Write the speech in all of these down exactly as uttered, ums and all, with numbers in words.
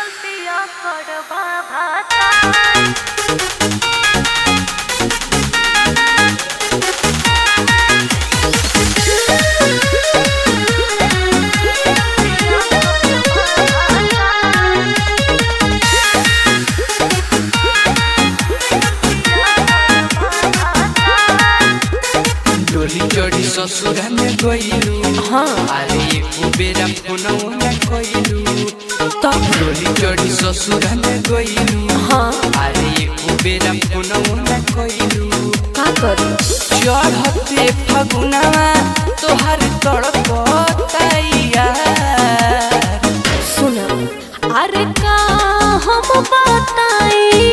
पिया करबा भाता चढ़ी ससुर में गईलू हाँ अरे एको बेरा फोनवा ना कइलू तब डोली चढ़ी ससुर में गईलू हाँ अरे एको बेरा फोनवा ना कइलू का करी चढ़ते फगुनवा तोहर तड़पतैया सुन अरे का हम बताइए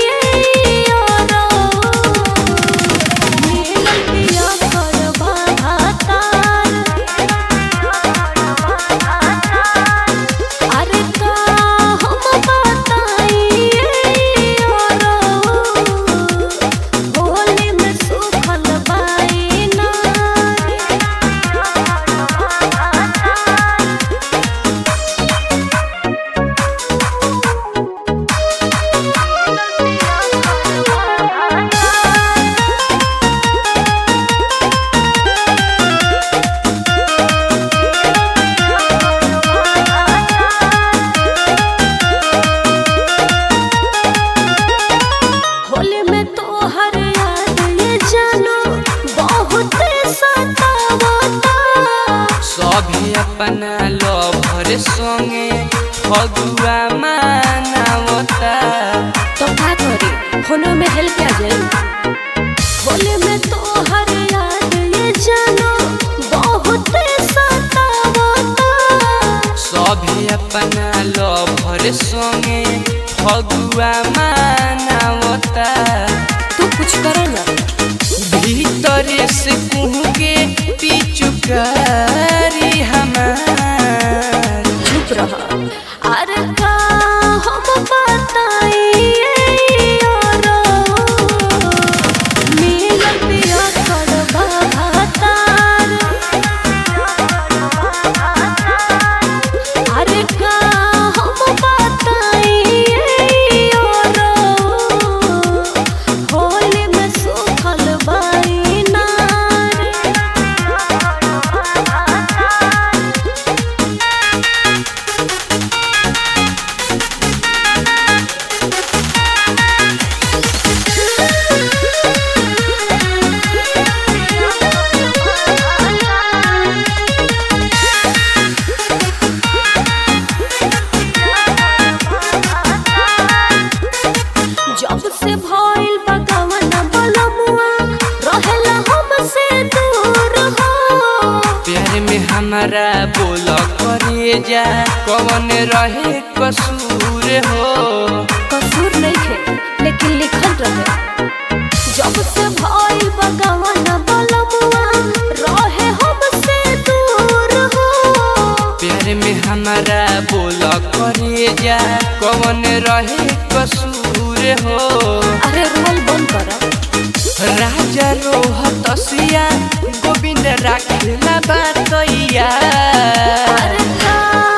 सभी अपना लभर संगे फगुआ मनावता तो का करी फोनो में हेल्प आ जाए होली में तो हर याद ये जानो बहुत सतावता सभी अपना लभर संगे फगुआ मनावता तू कुछ करो ना भीतर से कुहके पिचुकारी हमार चुप रहा अरे का हम बताइए मिलन पिया करबा भातार अरे का हम बताइए होली में सुखल बाई नार जब से भइल बगवन बलमुआ रहेला हमसे दूर हो प्यार में हमारा बोल करे जा कौन रहे कसूर हो कसूर नहीं थे लेकिन लिखल रहे जब से भइल बगवन बलमुआ रहे हमसे दूर हो प्यार में हमारा बोल करे जा कौन रहे कसूर हो अरे रोल बंद करो राजा रोहतसिया गोविंद राखेला बातैया अरे का